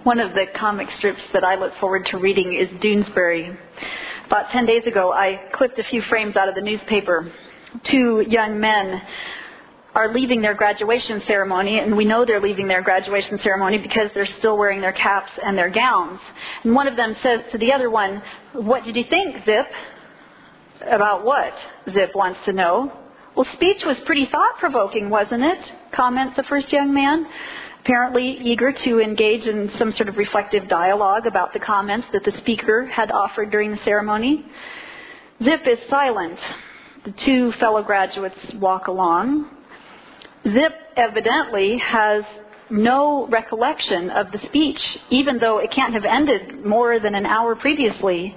One of the comic strips that I look forward to reading is Doonesbury. About 10 days ago, I clipped a few frames out of the newspaper. Two young men are leaving their graduation ceremony, and we know they're leaving their graduation ceremony because they're still wearing their caps and their gowns. And one of them says to the other one, "What did you think, Zip?" "About what?" Zip wants to know. "Well, speech was pretty thought-provoking, wasn't it?" comments the first young man, apparently eager to engage in some sort of reflective dialogue about the comments that the speaker had offered during the ceremony. Zip is silent. The two fellow graduates walk along. Zip evidently has no recollection of the speech, even though it can't have ended more than an hour previously.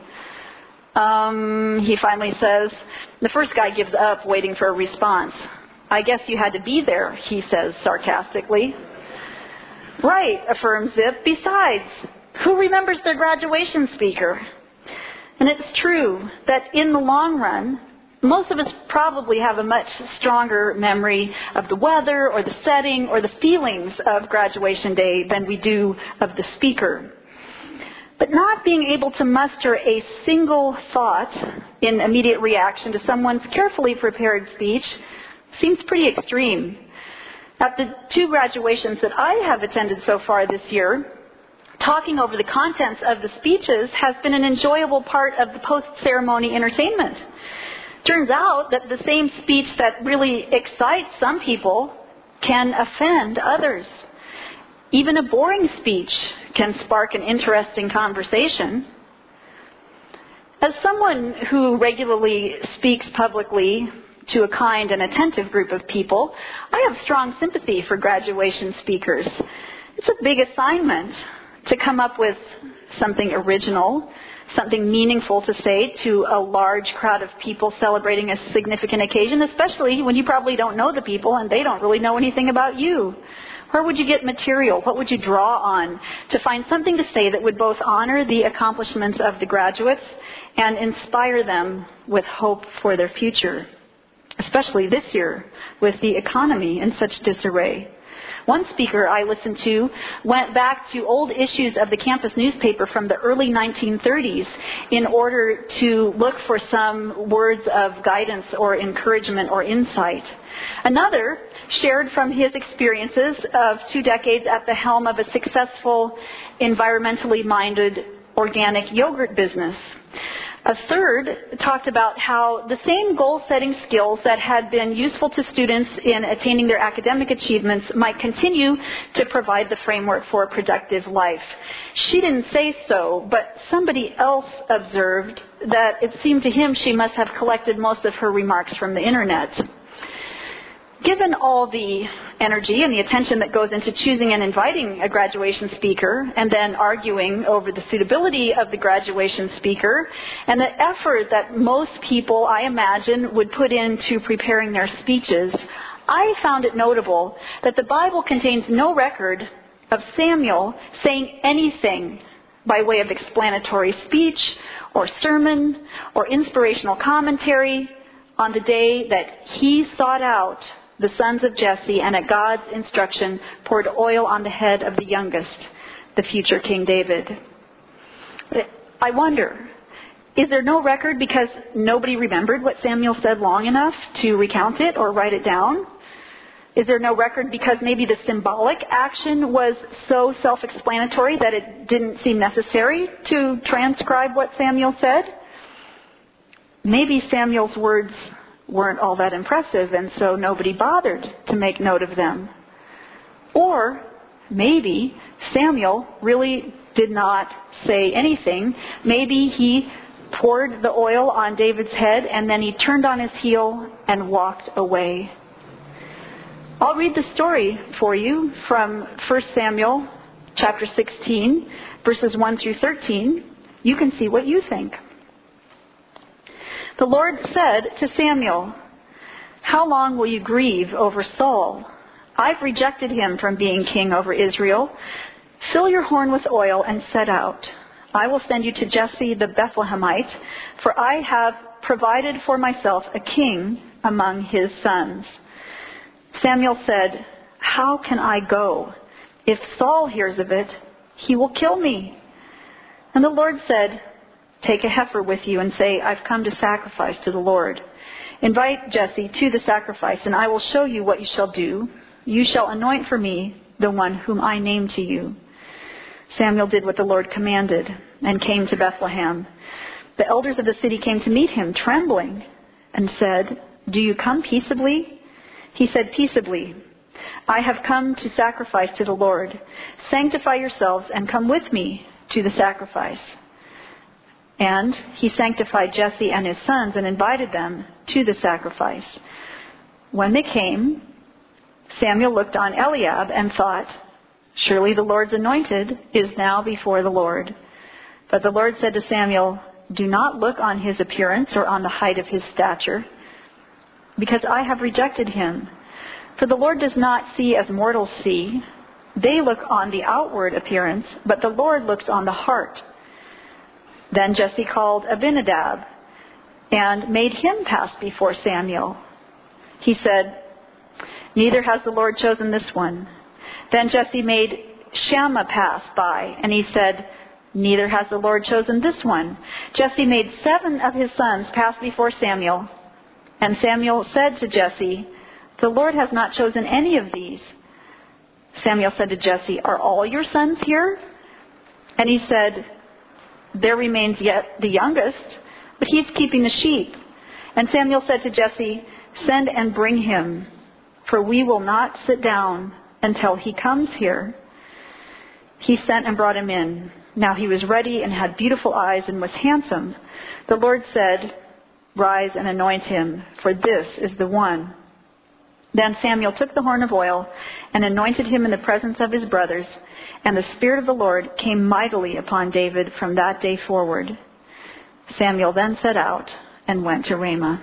He finally says, the first guy gives up waiting for a response. "I guess you had to be there," he says sarcastically. "Right," affirms Zip. "Besides, who remembers their graduation speaker?" And it's true that in the long run, most of us probably have a much stronger memory of the weather or the setting or the feelings of graduation day than we do of the speaker. But not being able to muster a single thought in immediate reaction to someone's carefully prepared speech seems pretty extreme. At the two graduations that I have attended so far this year, talking over the contents of the speeches has been an enjoyable part of the post-ceremony entertainment. Turns out that the same speech that really excites some people can offend others. Even a boring speech can spark an interesting conversation. As someone who regularly speaks publicly to a kind and attentive group of people, I have strong sympathy for graduation speakers. It's a big assignment to come up with something original, something meaningful to say to a large crowd of people celebrating a significant occasion, especially when you probably don't know the people and they don't really know anything about you. Where would you get material? What would you draw on to find something to say that would both honor the accomplishments of the graduates and inspire them with hope for their future? Especially this year, with the economy in such disarray. One speaker I listened to went back to old issues of the campus newspaper from the early 1930s in order to look for some words of guidance or encouragement or insight. Another shared from his experiences of 2 decades at the helm of a successful, environmentally minded organic yogurt business. A third talked about how the same goal-setting skills that had been useful to students in attaining their academic achievements might continue to provide the framework for a productive life. She didn't say so, but somebody else observed that it seemed to him she must have collected most of her remarks from the internet. Given all the energy and the attention that goes into choosing and inviting a graduation speaker and then arguing over the suitability of the graduation speaker and the effort that most people, I imagine, would put into preparing their speeches, I found it notable that the Bible contains no record of Samuel saying anything by way of explanatory speech or sermon or inspirational commentary on the day that he sought out the sons of Jesse and at God's instruction poured oil on the head of the youngest, the future King David. I wonder, is there no record because nobody remembered what Samuel said long enough to recount it or write it down? Is there no record because maybe the symbolic action was so self-explanatory that it didn't seem necessary to transcribe what Samuel said? Maybe Samuel's words weren't all that impressive, and so nobody bothered to make note of them. Or maybe Samuel really did not say anything. Maybe he poured the oil on David's head and then he turned on his heel and walked away. I'll read the story for you from 1 Samuel chapter 16, verses 1 through 13. You can see what you think. The Lord said to Samuel, "How long will you grieve over Saul? I've rejected him from being king over Israel. Fill your horn with oil and set out. I will send you to Jesse the Bethlehemite, for I have provided for myself a king among his sons." Samuel said, "How can I go? If Saul hears of it, He will kill me." And the Lord said, "Take a heifer with you and say, 'I've come to sacrifice to the Lord.' Invite Jesse to the sacrifice, and I will show you what you shall do. You shall anoint for me the one whom I name to you." Samuel did what the Lord commanded and came to Bethlehem. The elders of the city came to meet him, trembling, and said, "Do you come peaceably?" He said, "Peaceably. I have come to sacrifice to the Lord. Sanctify yourselves and come with me to the sacrifice." And he sanctified Jesse and his sons and invited them to the sacrifice. When they came, Samuel looked on Eliab and thought, "Surely the Lord's anointed is now before the Lord." But the Lord said to Samuel, "Do not look on his appearance or on the height of his stature, because I have rejected him. For the Lord does not see as mortals see. They look on the outward appearance, but the Lord looks on the heart." Then Jesse called Abinadab and made him pass before Samuel. He said, "Neither has the Lord chosen this one." Then Jesse made Shammah pass by, and he said, "Neither has the Lord chosen this one." Jesse made 7 of his sons pass before Samuel. And Samuel said to Jesse, "The Lord has not chosen any of these." Samuel said to Jesse, "Are all your sons here?" And he said, "There remains yet the youngest, but he is keeping the sheep." And Samuel said to Jesse, "Send and bring him, for we will not sit down until he comes here." He sent and brought him in. Now he was ready and had beautiful eyes and was handsome. The Lord said, "Rise and anoint him, for this is the one." Then Samuel took the horn of oil and anointed him in the presence of his brothers, and the Spirit of the Lord came mightily upon David from that day forward. Samuel then set out and went to Ramah.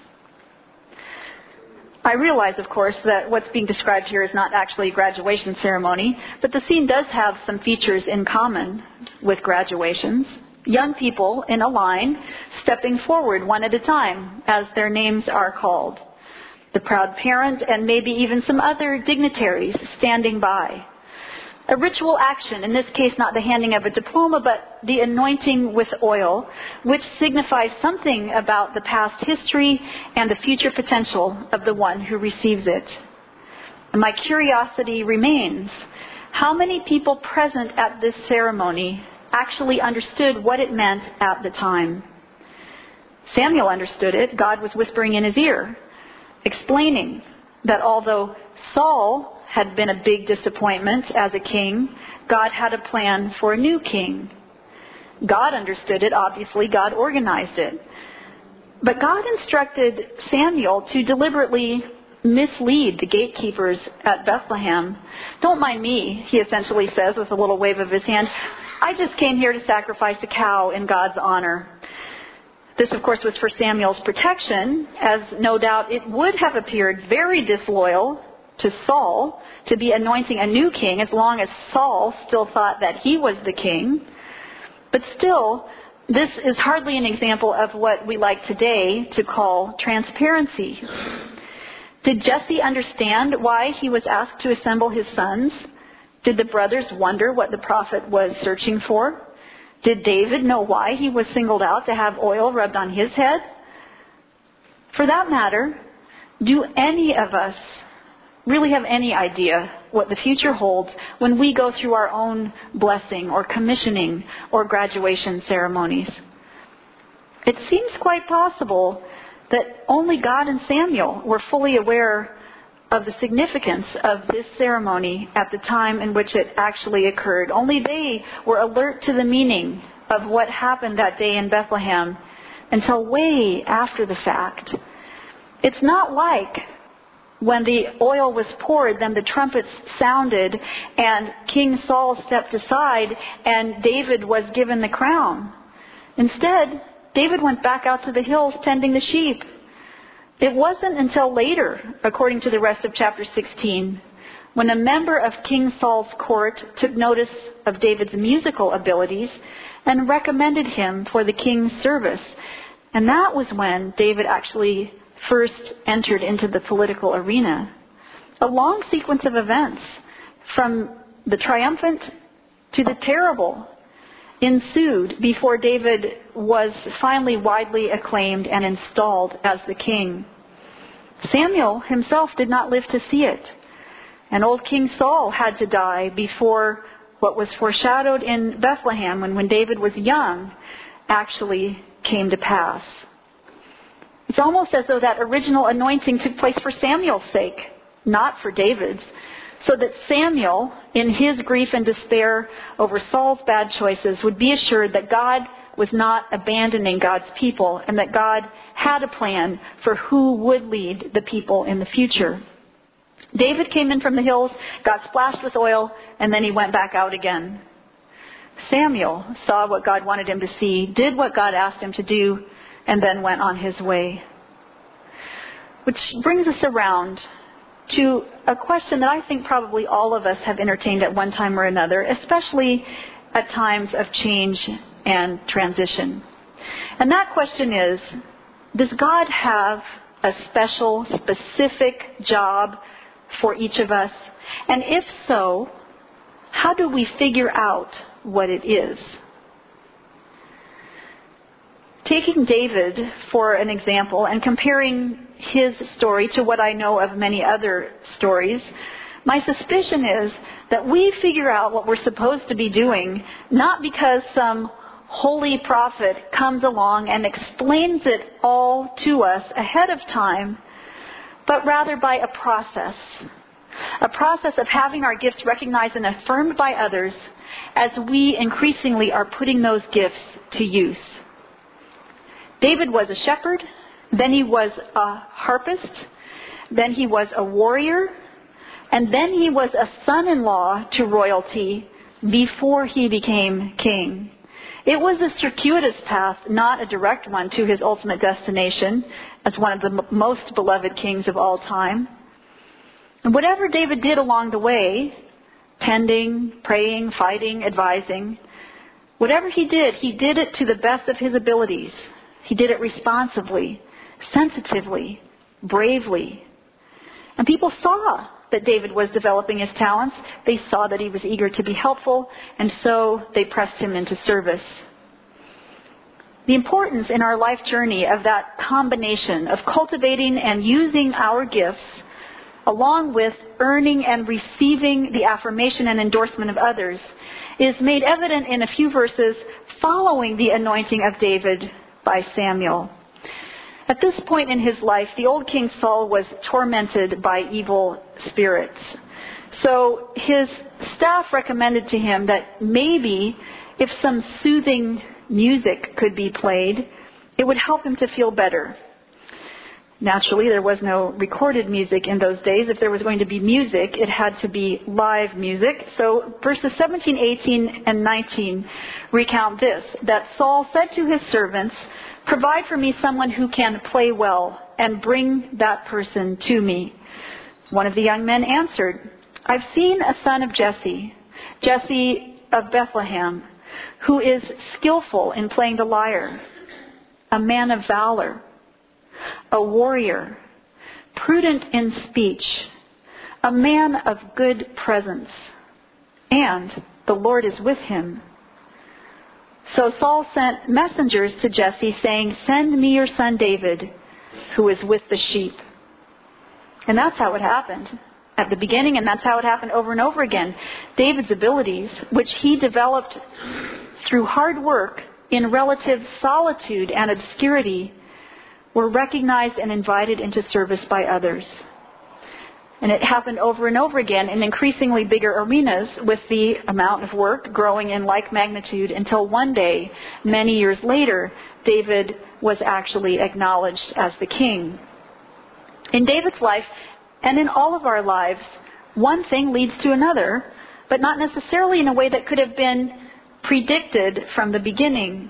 I realize, of course, that what's being described here is not actually a graduation ceremony, but the scene does have some features in common with graduations. Young people in a line stepping forward one at a time as their names are called. The proud parent and maybe even some other dignitaries standing by. A ritual action, in this case not the handing of a diploma, but the anointing with oil, which signifies something about the past history and the future potential of the one who receives it. And my curiosity remains, how many people present at this ceremony actually understood what it meant at the time? Samuel understood it. God was whispering in his ear, explaining that although Saul had been a big disappointment as a king, God had a plan for a new king. God understood it, obviously. God organized it. But God instructed Samuel to deliberately mislead the gatekeepers at Bethlehem. "Don't mind me," he essentially says with a little wave of his hand. "I just came here to sacrifice a cow in God's honor." This, of course, was for Samuel's protection, as no doubt it would have appeared very disloyal to Saul to be anointing a new king as long as Saul still thought that he was the king. But still, this is hardly an example of what we like today to call transparency. Did Jesse understand why he was asked to assemble his sons? Did the brothers wonder what the prophet was searching for? Did David know why he was singled out to have oil rubbed on his head? For that matter, do any of us really have any idea what the future holds when we go through our own blessing or commissioning or graduation ceremonies? It seems quite possible that only God and Samuel were fully aware of the significance of this ceremony at the time in which it actually occurred. Only they were alert to the meaning of what happened that day in Bethlehem until way after the fact. It's not like when the oil was poured, then the trumpets sounded and King Saul stepped aside and David was given the crown. Instead, David went back out to the hills tending the sheep. It wasn't until later, according to the rest of chapter 16, when a member of King Saul's court took notice of David's musical abilities and recommended him for the king's service. And that was when David actually first entered into the political arena. A long sequence of events, from the triumphant to the terrible ensued before David was finally widely acclaimed and installed as the king. Samuel himself did not live to see it. And old King Saul had to die before what was foreshadowed in Bethlehem when David was young actually came to pass. It's almost as though that original anointing took place for Samuel's sake, not for David's, so that Samuel, in his grief and despair over Saul's bad choices, would be assured that God was not abandoning God's people and that God had a plan for who would lead the people in the future. David came in from the hills, got splashed with oil, and then he went back out again. Samuel saw what God wanted him to see, did what God asked him to do, and then went on his way. Which brings us around to a question that I think probably all of us have entertained at one time or another, especially at times of change and transition. And that question is, does God have a special, specific job for each of us? And if so, how do we figure out what it is? Taking David for an example and comparing his story to what I know of many other stories, my suspicion is that we figure out what we're supposed to be doing not because some holy prophet comes along and explains it all to us ahead of time, but rather by a process of having our gifts recognized and affirmed by others as we increasingly are putting those gifts to use. David was a shepherd, then he was a harpist, then he was a warrior, and then he was a son-in-law to royalty before he became king. It was a circuitous path, not a direct one, to his ultimate destination as one of the most beloved kings of all time. And whatever David did along the way, tending, praying, fighting, advising, whatever he did it to the best of his abilities. He did it responsibly, sensitively, bravely. And people saw that David was developing his talents. They saw that he was eager to be helpful, and so they pressed him into service. The importance in our life journey of that combination of cultivating and using our gifts, along with earning and receiving the affirmation and endorsement of others, is made evident in a few verses following the anointing of David by Samuel. At this point in his life, the old King Saul was tormented by evil spirits. So his staff recommended to him that maybe if some soothing music could be played, it would help him to feel better. Naturally, there was no recorded music in those days. If there was going to be music, it had to be live music. So verses 17, 18, and 19 recount this, that Saul said to his servants, "Provide for me someone who can play well, and bring that person to me." One of the young men answered, "I've seen a son of Jesse of Bethlehem, who is skillful in playing the lyre, a man of valor, a warrior, prudent in speech, a man of good presence, and the Lord is with him." So Saul sent messengers to Jesse saying, "Send me your son David, who is with the sheep." And that's how it happened at the beginning, and that's how it happened over and over again. David's abilities, which he developed through hard work in relative solitude and obscurity, were recognized and invited into service by others. And it happened over and over again in increasingly bigger arenas, with the amount of work growing in like magnitude, until one day, many years later, David was actually acknowledged as the king. In David's life, and in all of our lives, one thing leads to another, but not necessarily in a way that could have been predicted from the beginning.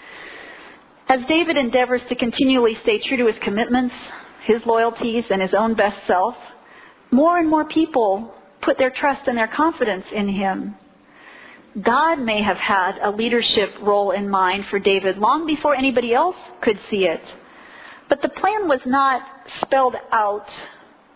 As David endeavors to continually stay true to his commitments, his loyalties, and his own best self, more and more people put their trust and their confidence in him. God may have had a leadership role in mind for David long before anybody else could see it. But the plan was not spelled out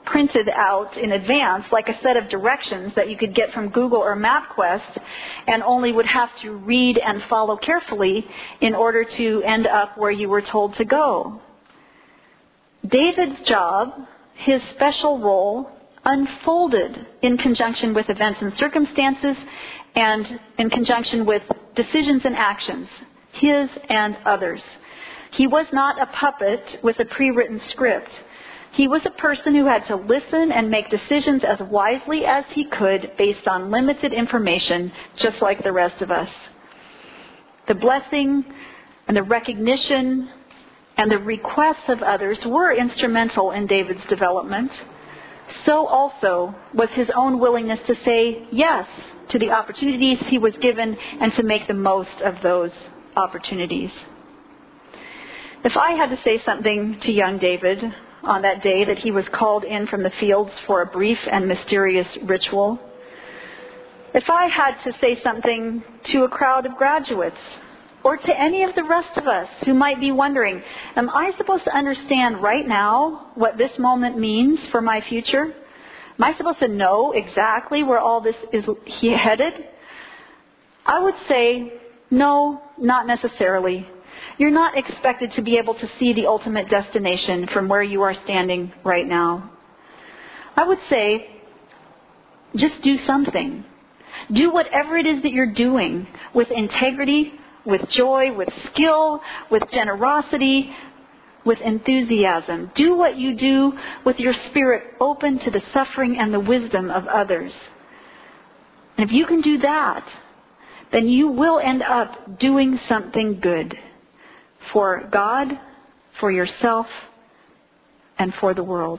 printed out in advance, like a set of directions that you could get from Google or MapQuest, and only would have to read and follow carefully in order to end up where you were told to go. David's job, his special role, unfolded in conjunction with events and circumstances and in conjunction with decisions and actions, his and others. He was not a puppet with a pre-written script. He was a person who had to listen and make decisions as wisely as he could based on limited information, just like the rest of us. The blessing and the recognition and the requests of others were instrumental in David's development. So also was his own willingness to say yes to the opportunities he was given and to make the most of those opportunities. If I had to say something to young David on that day that he was called in from the fields for a brief and mysterious ritual, if I had to say something to a crowd of graduates or to any of the rest of us who might be wondering, am I supposed to understand right now what this moment means for my future? Am I supposed to know exactly where all this is headed? I would say, no, not necessarily. You're not expected to be able to see the ultimate destination from where you are standing right now. I would say, just do something. Do whatever it is that you're doing with integrity, with joy, with skill, with generosity, with enthusiasm. Do what you do with your spirit open to the suffering and the wisdom of others. And if you can do that, then you will end up doing something good for God, for yourself, and for the world.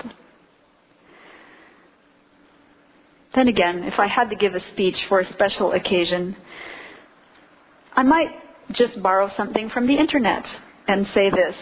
Then again, if I had to give a speech for a special occasion, I might just borrow something from the internet and say this.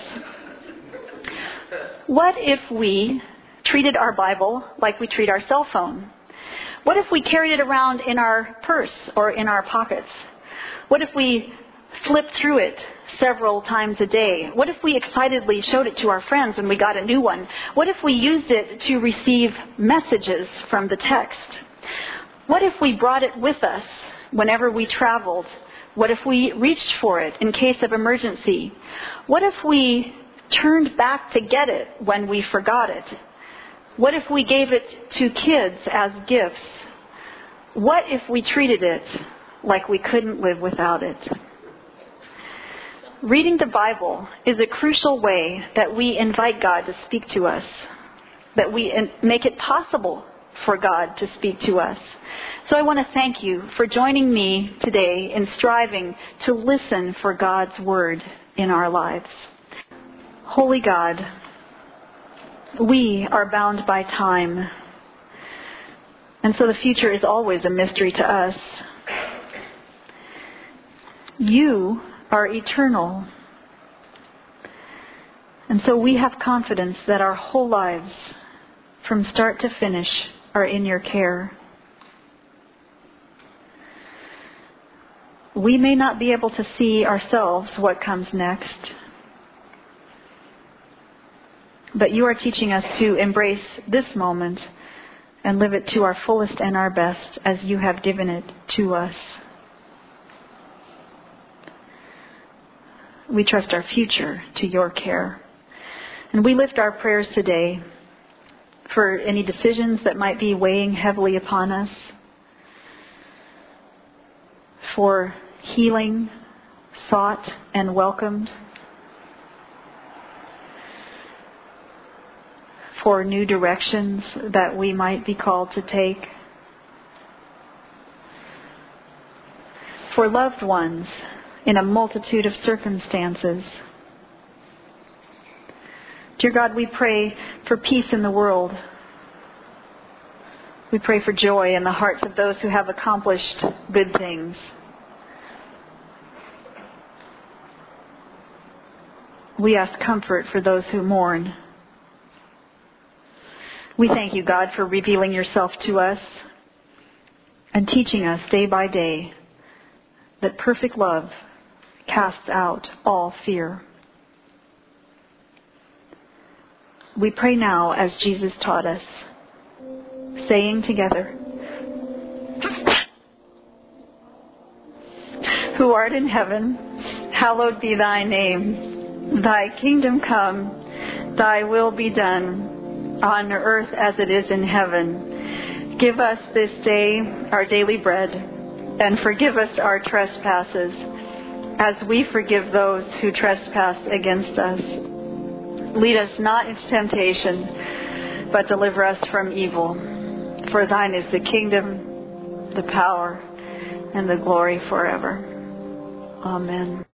What if we treated our Bible like we treat our cell phone? What if we carried it around in our purse or in our pockets? What if we flipped through it several times a day? What if we excitedly showed it to our friends when we got a new one? What if we used it to receive messages from the text? What if we brought it with us whenever we traveled? What if we reached for it in case of emergency? What if we turned back to get it when we forgot it? What if we gave it to kids as gifts? What if we treated it like we couldn't live without it? Reading the Bible is a crucial way that we invite God to speak to us, that we make it possible for God to speak to us. So I want to thank you for joining me today in striving to listen for God's word in our lives. Holy God, we are bound by time, and so the future is always a mystery to us. You are eternal, and so we have confidence that our whole lives, from start to finish, are in your care. We may not be able to see ourselves what comes next, but you are teaching us to embrace this moment and live it to our fullest and our best as you have given it to us. We trust our future to your care. And we lift our prayers today for any decisions that might be weighing heavily upon us, for healing sought and welcomed, for new directions that we might be called to take, for loved ones in a multitude of circumstances. Dear God, we pray for peace in the world. We pray for joy in the hearts of those who have accomplished good things. We ask comfort for those who mourn. We thank you, God, for revealing yourself to us and teaching us day by day that perfect love casts out all fear. We pray now as Jesus taught us. saying together, Who art in heaven, hallowed be thy name. Thy kingdom come, thy will be done, on earth as it is in heaven. Give us this day our daily bread, and forgive us our trespasses, as we forgive those who trespass against us. Lead us not into temptation, but deliver us from evil. For thine is the kingdom, the power, and the glory forever. Amen.